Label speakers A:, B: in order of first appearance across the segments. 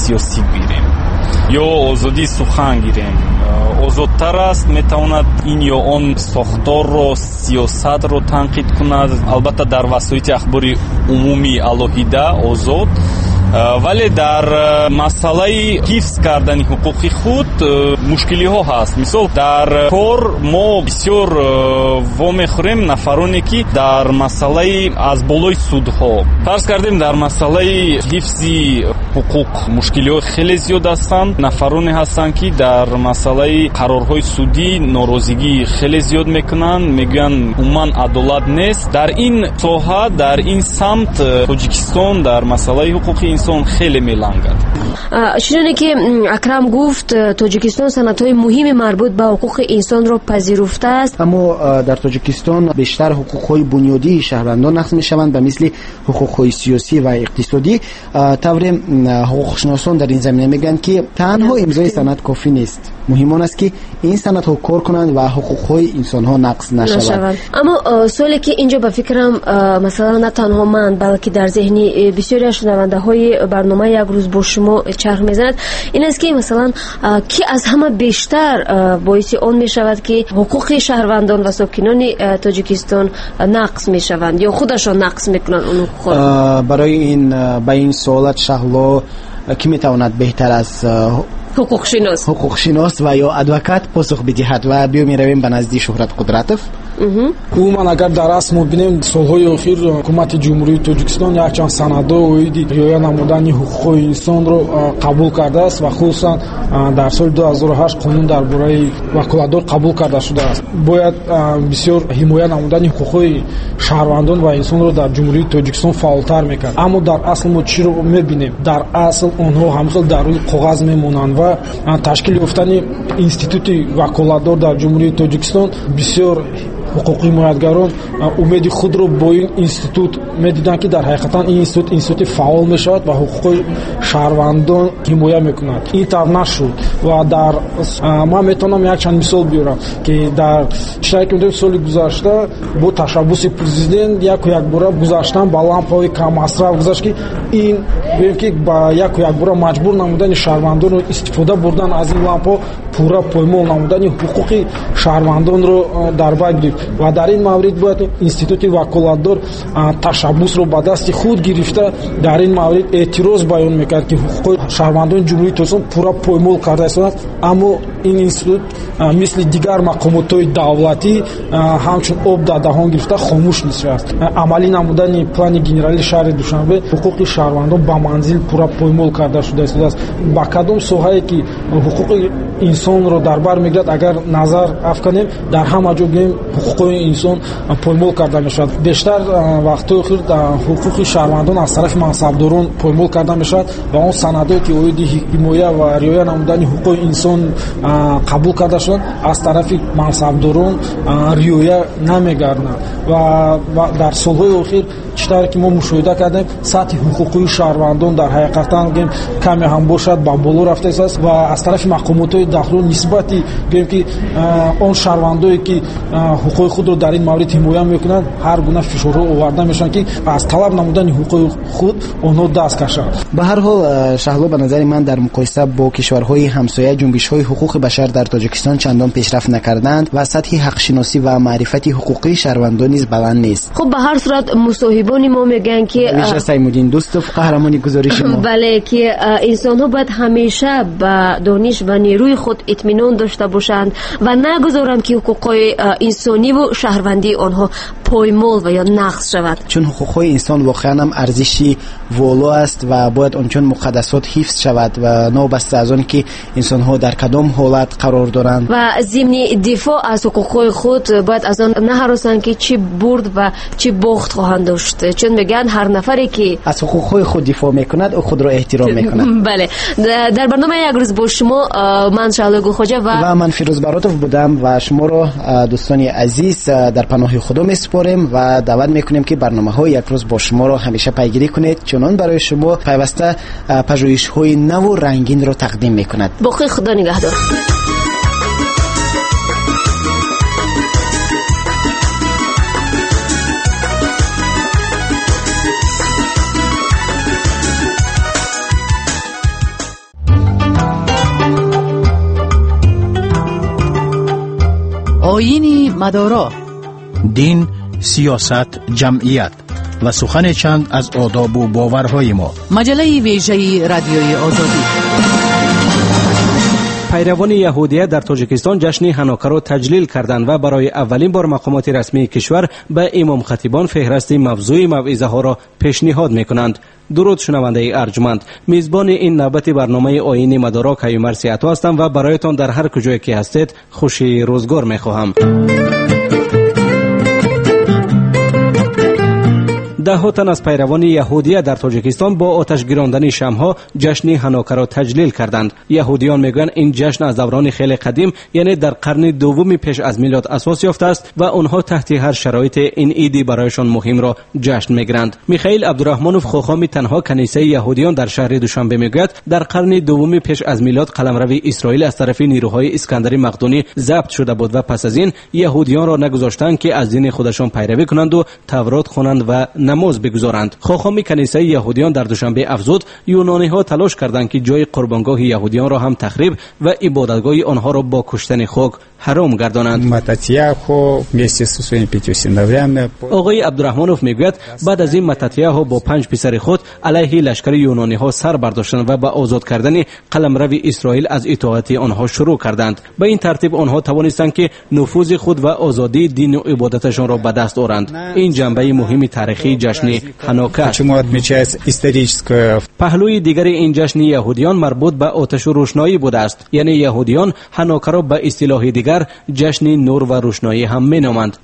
A: сиёсӣ гирем ё озодии сухан гирем. озодтар аст, метавонад ин ё он сохторро, сиёсатро танқид кунад, албатта дар васоити ахбори умумӣ алоҳида озод, вале дар масъалаи ҳифз кардани ҳуқуқи худ мушкилиҳо ҳаст. Мисол, дар кор мо бисёр вомехӯрем нафароне ки дар масъалаи аз болои судҳо, фарз кардем дар масъалаи ҳифзи ҳуқуқ мушкилиҳои хеле зиёд ҳастанд. Нафароне ҳастанд ки дар масъалаи қарорҳои судӣ норозигӣ хеле зиёд мекунанд, мегӯянд умуман адолат нест. Дар ин соҳа, дар ин самт Тоҷикистон дар масъалаи ҳуқуқи инсон хеле мелангад.
B: чуноне ки Акрам гуфт, Тоҷикистон санадҳои муҳими марбут ба ҳуқуқи инсонро пазируфтааст.
C: аммо дар Тоҷикистон бештар ҳуқуқҳои бунёдии шаҳрвандон нақз мешаванд ба мисли ҳуқуқҳои сиёсӣ ва иқтисодӣ. тавре ҳуқуқшиносон дар ин замина мегӯянд ки танҳо имзои санад кофӣ нест. муҳим он аст ки ин санадҳо кор кунанд ва ҳуқуқҳои инсонҳо нақз нашаванд.
B: аммо суоле ки инҷо ба фикрам масалан на танҳо ман, балки дар зеҳни бисёри аз шунавандаҳои барнома як рӯз бо шумо чарх мезанад, ин аст ки масалан ки аз ҳама бештар боиси он мешавад ки ҳуқуқи шаҳрвандон ва сокинони Тоҷикистон нақз мешаванд ё худашон нақз мекунанд он ҳуқуқҳо?
C: барои ин ба ин суолат шаҳло ки метавонад беҳтар аз ҳуқуқшинос ва ё адвокат посух бидиҳад? ва биё меравем ба назди Шуҳрат Қудратов.
D: умуман агар дар аст мо бинем солҳои охир ҳукумати ҷумҳурии Тоҷикистон якчанд санадҳо оиди риоя намудани ҳуқуқҳои инсонро қабул кардааст ва хусусан дар соли 2008 қонун дар бораи ваколатдор қабул карда шудааст. бояд бисёр ҳимоя намудани ҳуқуқҳои шаҳрвандон ва инсонро дар ҷумҳурии Тоҷикистон фаъолтар мекард. аммо дар асл мо чиро мебинем? дар асл онҳо ҳамисол дар рӯи коғаз мемонанд ва ташкил ёфтани институти ваколатдор дар ҷумҳурии Тоҷикистон бисёр ҳуқуқи ҳимоятгарон умеди худро бо ин институт медиданд ки дар ҳақиқатан ин институти фаъол мешавад ва ҳуқуқи шаҳрвандон ҳимоя мекунад. ин тавр нашуд ва дар ман метавонам якчанд мисол биёрам ки дар чизае ки медонем соли гузашта бо ташаббуси президент яку якбора гузаштан ба лампаҳои камасраф гузашт ки ин бинем ки ба яку якбора маҷбур намудани шаҳрвандонро истифода бурдан аз ин лампаҳо пурра поймол намудани ҳуқуқи шаҳрвандонро дар бар гирифт ва дар ин маврид бояд институти ваколатдор ташаббусро ба дасти худ гирифта дар ин маврид эътироз баён мекард ки ҳуқуқи шаҳрвандони ҷумҳурии Тоҷикистон пурра поймол карда истодааст. аммо ин институт мисли дигар мақомотҳои давлатӣ ҳамчун об дар даҳон гирифта хомӯш мешавад. амалӣ намудани плани генерали шаҳри Душанбе ҳуқуқи шаҳрвандон ба манзил пурра поймол карда шуда истодааст. ба кадом соҳае ки ҳуқуқи инсонро дар бар мегирад агар назар афканем, дар ҳама ҷо гӯем ҳуқуқи инсон поймол карда мешавад. бештар вақтҳои охир ҳуқуқи шаҳрвандон аз тарафи мансабдорон поймол карда мешавад ва он санадҳое ки оиди ҳимоя ва риоя намудани ҳуқуқи инсон қабул карда шуданд аз тарафи мансабдорон риоя намегарданд ва дар солҳои охир читаре ки мо мушоҳида кардем сатҳи ҳуқуқии шаҳрвандон дар ҳақиқатан гӯем каме ҳам бошад ба боло рафта истааст ва аз тарафи мақомотҳои дахло нисбати гӯем ки он шаҳрвандое ки ҳуқуқи худро дар ин маврид ҳимоя мекунанд ҳар гуна фишорҳо оварда мешаванд ки аз талаб намудани ҳуқуқи худ онҳо даст кашанд.
C: ба ҳар ҳол шаҳло, ба назари ман дар муқоиса бо кишварҳои ҳамсоя ҷунбишҳои ҳуқуқи башар дар Тоҷикистон чандон пешрафт накарданд ва сатҳи ҳақшиносӣ ва маърифати ҳуқуқии шаҳрвандон низ баланд нест.
B: хуб, ба ҳар сурат мусоҳибони мо мегӯянд ки
C: виша Саймуддин Дӯстов, қаҳрамони гузориши мо, бале,
B: ки инсонҳо бояд ҳамеша ба дониш ва нерӯи худ итминон дошта бошанд ва нагузоранд ки ҳуқуқҳои инсониву шаҳрвандии онҳо поймол ва ё нақз шавад.
C: чун ҳуқуқҳои инсон воқеан ҳам арзиши воло аст ва бояд ончун муқаддасот ҳифз шавад ва новбаста аз он ки инсонҳо дар кадом ҳолат қарор доранд
B: ва зимни дифоъ аз ҳуқуқҳои худ бояд аз он наҳаросанд ки чӣ бурд ва чӣ бохт хоҳанд дошт. чун мегӯянд ҳар нафаре ки
C: аз ҳуқуқҳои худ дифоъ мекунад ӯ худро эҳтиром мекунад.
B: бале, дар барномаи як рӯз бо шумо ман Шаҳлои Гулхоҷа ва
C: ман Фирӯз Баротов будам ва шуморо дӯстони азиз дар паноҳи худо месупорем ва даъват мекунем ки барномаҳои як рӯз бо шуморо ҳамеша пайгирӣ кунед, чунон барои шумо пайваста пажӯҳишҳои наву рангинро тақдим мекунад.
B: боқи худо нигаҳдор.
E: آیین مدارا،
F: دین، سیاست، جمعیت و سخن چند از آداب و باورهای ما.
E: مجله ویژه رادیوی آزادی.
G: پیروان یهودیت در تاجیکستان جشن هانوکا را تجلیل کردند و برای اولین بار مقامات رسمی کشور به امام خطیبان فهرست موضوع موعظه ها را پیشنهاد می‌کنند. درود شنونده ارجمند، میزبان این نوبت برنامه آیین مدارا کیومرث سیاتو هستم و برایتان در هر کجایی که هستید خوشی روزگار می‌خواهم. ده تن از پیروان یهودیت در تاجیکستان با آتش گیراندن شمع‌ها جشن هانوکا را تجلیل کردند. یهودیان میگویند این جشن از دوران خیلی قدیم یعنی در قرن دوم پیش از میلاد اساس یافته است و آنها تحت هر شرایط این عیدی برایشان مهم را جشن میگیرند. میخائیل عبدالرحمنوف خاخام تنها کنیسه یهودیان در شهر دوشنبه میگوید در قرن دوم پیش از میلاد قلمرو اسرائیل از طرف نیروهای اسکندر مقدونی ضبط شده بود و پس از این یهودیان را نگذاشتند که از دین خودشان پیروی کنند و تورات خوانند و نماز بگذارند. خاخام کنیسه یهودیان در دوشنبه افزود یونانی ها تلاش کردند که جای قربانگاه یهودیان را هم تخریب و عبادتگاه آنها را با کشتن خاک حرام گردانند. آقای عبدالرحمنوف میگوید بعد از این متاتیاهو با 5 پسر خود علیه لشکر یونانی ها سر برداشتند و با آزاد کردن قلمرو اسرائیل از اطاعت آنها شروع کردند. به این ترتیب آنها توانستند که نفوذ خود و آزادی دین و عبادتشان را به دست آورند. این جنبه مهم تاریخی جشن هانوکا است. پهلوی دیگر این جشن یهودیان مربوط به آتش و روشنایی بوده است. یعنی یهودیان هانوکا را به اصطلاح دیگر جشن نور و روشنایی هم مینامند.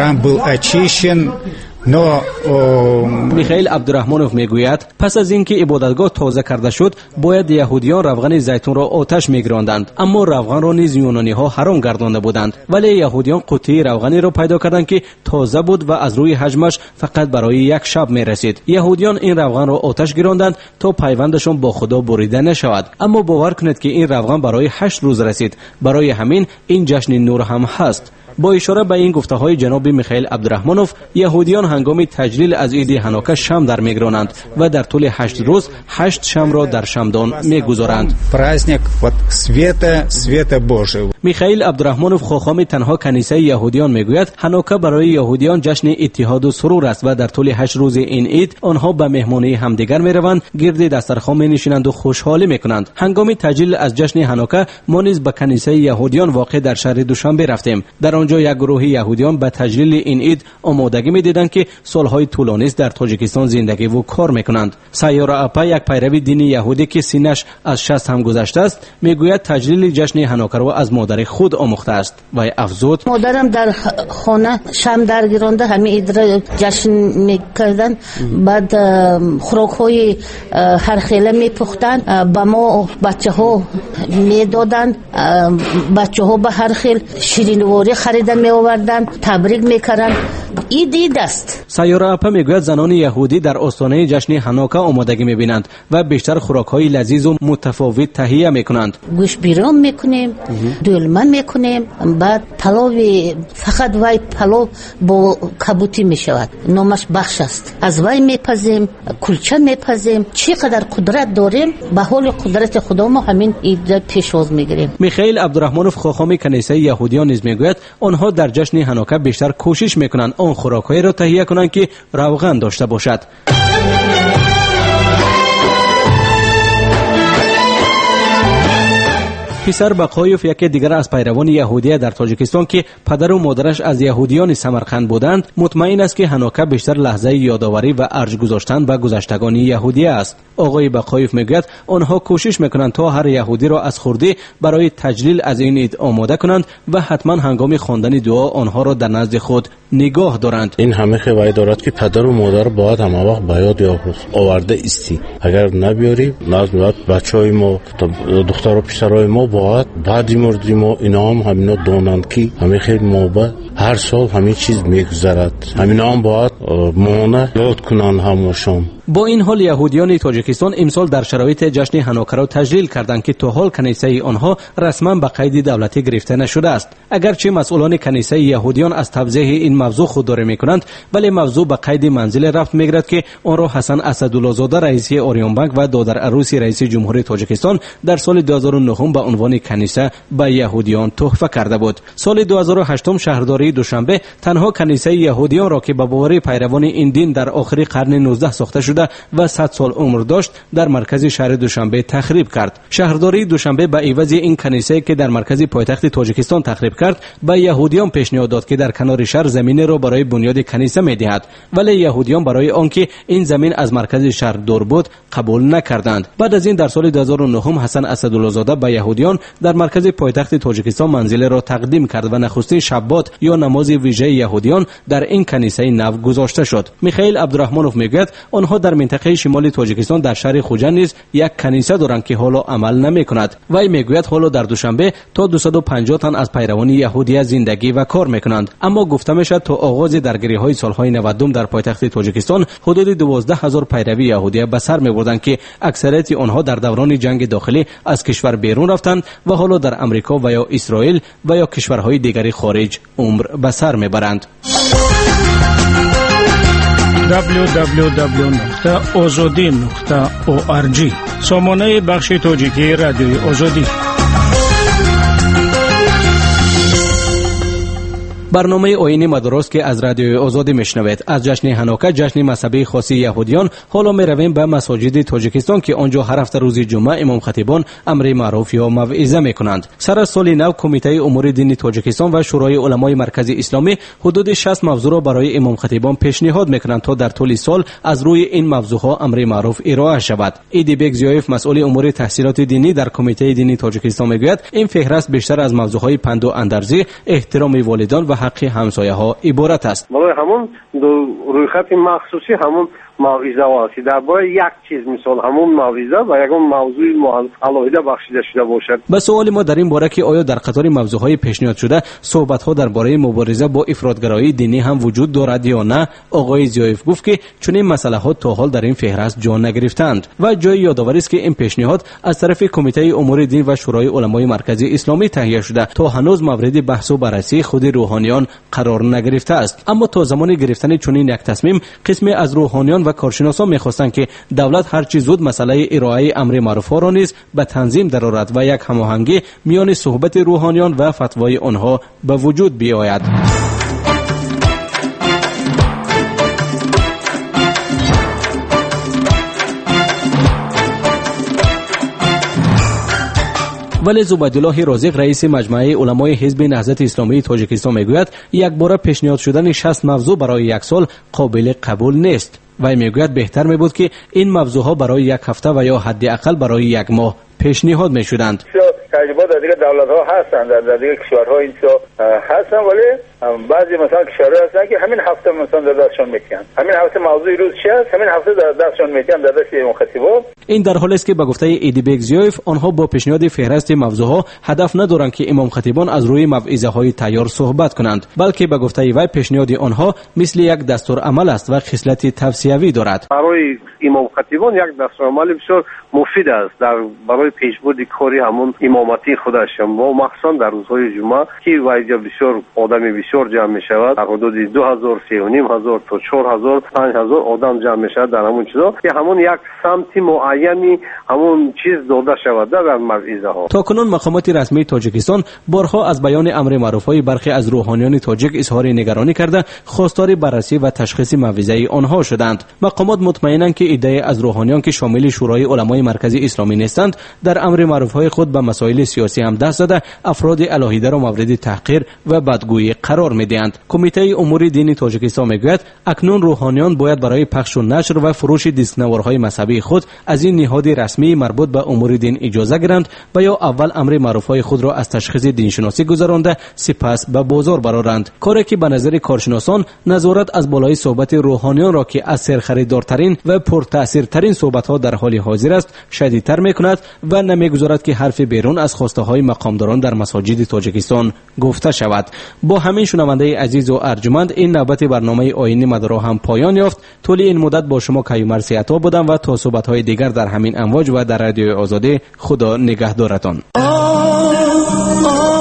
G: میخائیل عبدالرحمنوف میگوید پس از اینکه عبادتگاه تازه کرده شد باید یهودیان روغن زیتون را آتش میگراندند، اما روغن را نیز یونانی ها حرام گردانده بودند. ولی یهودیان قوطی روغنی را پیدا کردند که تازه بود و از روی حجمش فقط برای یک شب میرسید. یهودیان این روغن را آتش گراندند تا پیوندشان با خدا بریده نشود، اما باور کنید که این روغن برای 8 روز رسید. برای همین این جشن نور هم هست. با اشاره به این گفته های جناب میخائیل عبدالرحمنوف، یهودیان هنگام تجلیل از عید هانوکا شمع در میگرانند و در طول 8 روز 8 شمع را در شمعدان میگذارند. میخائیل عبدالرحمنوف خاخام تنها کنیسه یهودیان میگوید هانوکا برای یهودیان جشن اتحاد و سرور است و در طول 8 روز این عید آنها به مهمانی همدیگر میروند، گرد دسترخوان مینشینند و خوشحالی میکنند. هنگام تجلیل از جشن هانوکا ما نیز به کنیسه یهودیان واقع در شهر دوشنبه رفتیم. در آنجا یک گروه یهودیان به تجلیل این عید آمادگی می‌دیدند که سالهای طولانی است در تاجیکستان زندگی و کار می‌کنند. سیاره اپا یک پیرو دین یهودی که سینش از 60 هم گذشته است میگوید تجلیل جشن هانوکا را از مادر خود آموخته است و افزود
H: مادرم در خانه شم درگیرانده همین عید را جشن می‌کردند. بعد خوراک‌های هر خیله می‌پختند، به ما بچه‌ها می‌دادند. بچه‌ها به هر خیل شیرینی‌واری خریدن می آوردن، تبریک میکردن. عید است.
G: سیاره اپا میگوید زنان یهودی در آستانه جشن هانوکا آمادگی میبینند و بیشتر خوراک‌های لذیذ و متفاوت تهیه میکنند.
H: گوشت بیرون میکنیم، دولمه میکنیم، بعد پلو، فقط وای پلو با کبوتی میشود، نامش بخش است. از وای میپزیم، کلچه میپزیم. چقدر قدرت داریم به حال قدرت خدا ما همین عید پیشواز میگیریم.
G: میخائیل عبدالرحمنوف خاخام کنیسه یهودیان نیز میگوید آنها در جشن هانوکا بیشتر کوشش میکنند آن خوراک‌هایی را تهیه کنند که روغن داشته باشد. پسر بقایوف یکی دیگر از پیروان یهودیت در تاجیکستان که پدر و مادرش از یهودیان سمرقند بودند مطمئن است که هانوکا بیشتر لحظه یادآوری و ارج گذاشتن به گذشتگان یهودیه است. آقای بقایوف میگوید آنها کوشش میکنند تا هر یهودی را از خردی برای تجلیل از این عید آماده کنند و حتما هنگام خواندن دعا آنها را در نزد خود نگاه دارند.
I: این همه خواه دارد که پدر و مادر باید همه وقت به یاد آورده استی. اگر نبیاری لازم بچهای ما دختر و پسرای ما باید بعدی مردی ما اینا هم همینا دانند که همه خیلی موبه هر سال همه چیز میگذرد. همینا هم باید مانه یاد کنند همشان.
G: با این حال یهودیان تاجیکستان امسال در شرایط جشن هانوکا را تجلیل کردند که تا حال کنیسه آنها رسما به قید دولتی گرفته نشده است. اگرچه مسئولان کنیسه یهودیان از توضیح این موضوع خودداری میکنند، ولی موضوع به قید منزل رفت میگیرد که آن را حسن اسدالله زاده رئیس اوریون بانک و دادر عروسی رئیس جمهوری تاجیکستان در سال 2009 به عنوان کنیسه به یهودیان تحفه کرده بود. سال 2008 شهرداری دوشنبه تنها کنیسه یهودیان را که به باور پیروان این دین در آخر قرن 19 ساخته شده و 100 سال عمر داشت در مرکز شهر دوشنبه تخریب کرد. شهرداری دوشنبه به عوض این کنیسه که در مرکز پایتخت تاجیکستان تخریب کرد، به یهودیان پیشنهاد داد که در کنار شهر زمین را برای بنیاد کنیسه می‌دهد، ولی یهودیان برای آنکه این زمین از مرکز شهر دور بود قبول نکردند. بعد از این در سال 2009 حسن اسدالله زاده به یهودیان در مرکز پایتخت تاجیکستان منزل را تقدیم کرد و نخستین شبات یا نماز ویژه یهودیان در این کنیسه نو گذاشته شد. میخائیل عبدالرحمانوف میگوید آنها در منطقه شمال تاجیکستان در شهر خوجند نیز یک کنیسه دارند که حالا عمل نمیکند. وی میگوید حالا در دوشنبه تا 250 تن از پیروان یهودی زندگی و کار میکنند، اما گفته میشد تا آغاز درگیری های سالهای 90 در پایتخت تاجیکستان حدود 12000 پیروی یهودی به سر میبردند که اکثریت آنها در دوران جنگ داخلی از کشور بیرون رفتند و حالا در امریکا و یا اسرائیل و یا کشورهای دیگری خارج عمر به سر میبرند.
F: www.ozodi.org سامانه بخش تاجیکی رادیوی آزادی.
G: برنامه آیین مدارس که از رادیوی آزادی میشنوید از جشن هانوکا، جشن مذهبی خاصی یهودیان، حالا میرویم به مساجد تاجیکستان که آنجا هر هفته روز جمعه امام خطیبان امر معروف یا موعظه میکنند. سر از سال نو کمیته امور دینی تاجیکستان و شورای علمای مرکز اسلامی حدود 60 موضوع را برای امام خطیبان پیشنهاد میکنند تا در طول سال از روی این موضوع ها امر معروف ارائه شود. ایدیبک زیایف مسئول امور تحصیلات دینی در کمیته دینی تاجیکستان میگوید این فهرست بیشتر از موضوع های پند و اندرزی، احترام والدان و حق همسایه ها عبارت است.
J: برای همون روی خط مخصوصی همون موعظه است. درباره یک چیز مثال همون موعظه و یکون موضوع علاوه بخشیده شده باشد.
G: به سوال ما در این باره که آیا در قطار موضوع های پیشنهاد شده صحبت ها درباره مبارزه با افراطگرایی دینی هم وجود دارد یا نه، آقای زیایف گفت که چون این مسئله ها تا حال در این فهرست جا نگرفتند و جای یادآوری است که این پیشنهاد از طرف کمیته امور دین و شورای علمای مرکزی اسلامی تهیه شده تا هنوز مورد بحث و بررسی خود روحانیان قرار نگرفته است. اما تا زمان گرفتن چنین یک تصمیم قسمی از روحانیان و کارشناسان می‌خواستند که دولت هر چه زود مسئله ارائه امر معروف را نیز به تنظیم درآورد و یک هماهنگی میان صحبت روحانیان و فتوای آنها به وجود بیاید. ولی زبیدالله رازق رئیس مجمع علمای حزب نهضت اسلامی تاجیکستان میگوید یک بار پیشنهاد شدن 60 موضوع برای یک سال قابل قبول نیست. و میگوید بهتر میبود که این موضوع ها برای یک هفته و یا حداقل برای یک ماه پیشنهاد میشدند.
K: تجربات در دیگه دولت ها هستند، در دیگه کشورها اینجا هستن، ولی بعضی مثلا کشورها هستن که همین هفته مثلا در دستشون میتونن، همین هفته موضوع روز چی است همین هفته در دستشون میتونن در دست امام خطیبا. این
G: در حالی است که به گفته ایدیبک زیایف آنها با پیشنهاد فهرست موضوع ها هدف ندارند که امام خطیبان از روی موعظه های تیار صحبت کنند، بلکه به گفته وی پیشنهاد آنها مثل یک دستور عمل است و خصلت توصیوی دارد.
J: برای امام خطیبان یک دستور عمل بسیار مفید است برای پیشبرد کاری همون امامتی خودش و مخصوصا در روزهای جمعه که وایجا بسیار آدم بسیار جمع می شود، در حدود 2000 3500 تا 4000 5000 آدم جمع می شود در همون چیزا که همون یک سمت معینی همون چیز داده شود در موعظه ها.
G: تا کنون مقامات رسمی تاجیکستان بارها از بیان امر معروف های برخی از روحانیان تاجیک اظهار نگرانی کرده خواستار بررسی و تشخیص موعظه آنها شدند. مقامات مطمئنند که ایده از روحانیان که شامل شورای علمای مرکزی اسلامی نیستند در امر معروف های خود به مسائل سیاسی هم دست زده افراد علاهیده را مورد تحقیر و بدگویی قرار می‌دهند. کمیته امور دینی تاجیکستان میگوید اکنون روحانیان باید برای پخش و نشر و فروش دیسکنوارهای مذهبی خود از این نهاد رسمی مربوط به امور دین اجازه گیرند و یا اول امر معروفهای خود را از تشخیص دینشناسی گذرانده سپس به بازار برآورند، کاری که به نظر کارشناسان نظارت از بالای صحبت روحانیان را که از سرخریدارترین و پرتأثیرترین صحبت‌ها در حال حاضر است شدیدتر می‌کند و نمی‌گذارد که حرف بیرون از خواسته های مقامداران در مساجد تاجیکستان گفته شود. با همین شنونده عزیز و ارجمند، این نوبت برنامه آیین مدارا هم پایان یافت. طول این مدت با شما کیومرثی عطا بودم و تا صحبت‌های دیگر در همین امواج و در رادیوی آزادی، خدا نگهدارتان.